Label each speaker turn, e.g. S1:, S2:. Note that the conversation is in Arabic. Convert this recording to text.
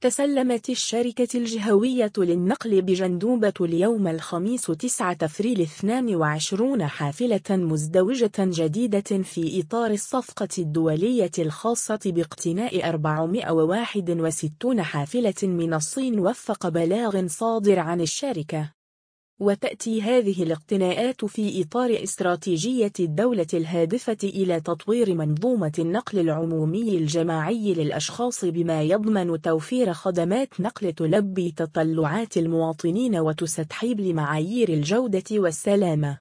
S1: تسلمت الشركة الجهوية للنقل بجندوبة اليوم الخميس 9 أبريل 22 حافلة مزدوجة جديدة في إطار الصفقة الدولية الخاصة باقتناء 461 حافلة من الصين وفق بلاغ صادر عن الشركة. وتأتي هذه الاقتناءات في إطار استراتيجية الدولة الهادفة إلى تطوير منظومة النقل العمومي الجماعي للأشخاص بما يضمن توفير خدمات نقل تلبي تطلعات المواطنين وتستحيب لمعايير الجودة والسلامة.